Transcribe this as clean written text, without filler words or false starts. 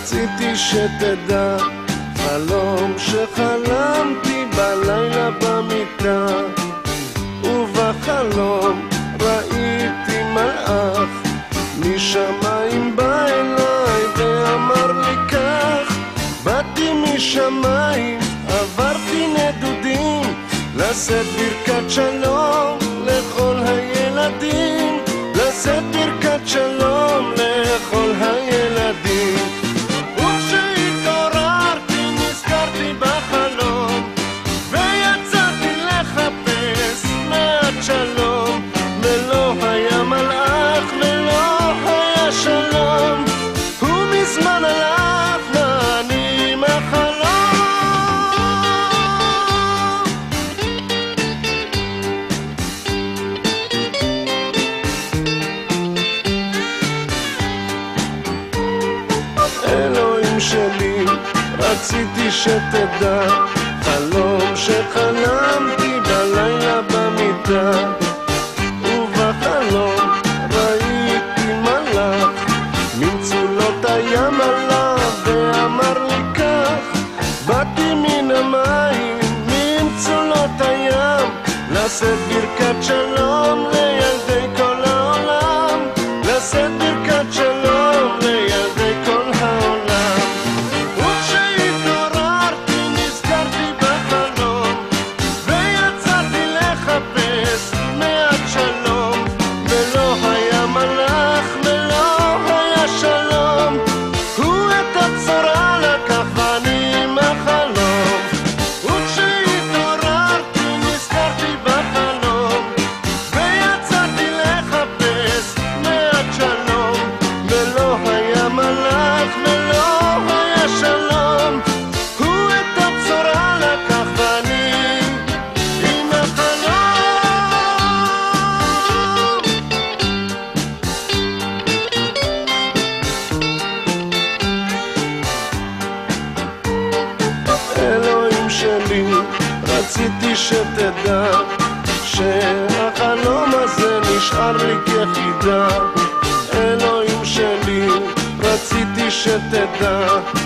רציתי שתדע, חלום שחלמתי בלילה במיטה, ובחלום ראיתי מלאך משמיים בא אליי ואמר לי כך. באתי משמיים, עברתי נדודים, לשאת ברכת שלום לכל הילדים, לשאת ברכת שלום לכל הילדים. וכשהתעוררתי נזכרתי בחלום, ויצאתי לחפש מעט שלום, ולא היה מלאך ולא היה שלום, הוא מזמן הלך ואני עם החלום. אלוהים שלי, רציתי שתדע, חלום שחלמתי בלילה במיטה, ובחלום ראיתי מלאך ממצולות הים עלה ואמר לי כך. באתי מן המים, ממצולות הים, לשאת ברכת שלום לילדי כל העולם, לשאת ברכת שלום לילדי כל העולם. וכשהתעוררתי נזכרתי בחלום, ויצאתי לחפש מעט שלום, ולא היה מלאך ולא היה שלום, הוא את הבשורה לקח ואני עם החלום. וכשהתעוררתי נזכרתי בחלום, ויצאתי לחפש מעט שלום, ולא היה מלאך ולא היה שלום, הוא את הבשורה לקח ואני עם החלום. אלוהים שלי, רציתי שתדע, שהחלום הזה נשאר לי כחידה. אלוהים שלי, רציתי שתדע,